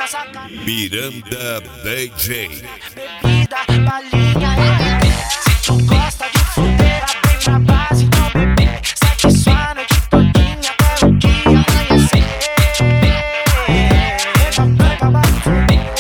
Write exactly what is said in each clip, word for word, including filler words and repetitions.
na sacada. Miranda D J. Bebida, balinha, é. Se tu gosta de fuder, vem pra base, então bebê. Segue sua noite todinha até o dia amanhecer. Vem pra base, fuder.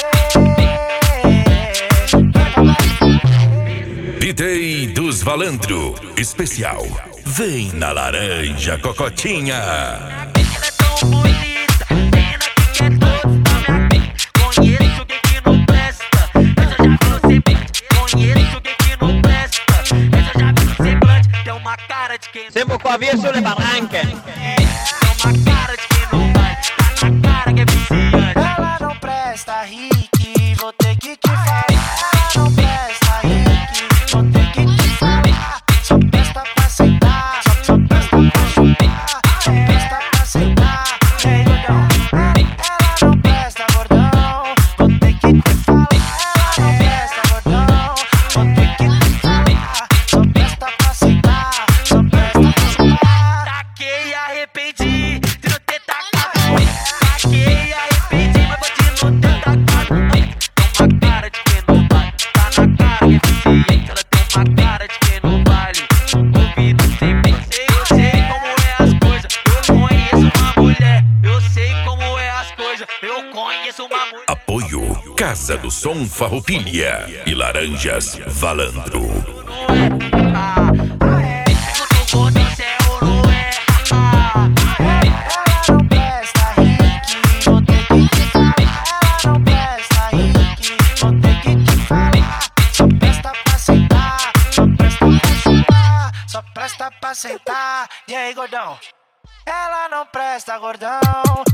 D J dos Valandro, especial. Vem na laranja, cocotinha. Ela é tão bonita, pena que quer todos da minha mente. Conheço quem que não presta, essa já viu no semblante. Conheço quem que não presta, essa já viu no semblante. Tem uma cara de quem Sempre com a via sobre barranca. tem uma cara de quem não vai, tá na cara que é viciante. Ela não presta, Rick, vou ter que te falar. Ela não presta, Rick, vou ter que te falar. Só presta pra sentar, só, só presta pra chupar. Só presta pra sentar, ei, gordão. Ela não presta, gordão, vou ter que te falar. Ela não presta, gordão, vou ter que te falar. Só presta pra sentar, só presta pra chupar. Taquei e arrependi de não ter tacado. Taquei e arrependi, mas vou de não ter tacado. Tem uma cara de quem não vale, tá na cara que é viciante. Ela tem uma cara de quem não vale, ouvido sem pensei. Eu sei como é as coisas, eu conheço uma mulher. Eu sei como é as coisas, eu conheço uma mulher. Apoio Casa do Som Farroupilha e Laranjas Valandro. Não é, ah, ah, é. Pergunta o gordão se é ou não é, ah, ah, é. Ela não presta, Rick, vou ter que te falar. Ela não presta, Rick, vou ter que te falar. Só presta pra sentar, só presta pra chupar. Só presta pra sentar, e aí, gordão? Ela não presta, gordão,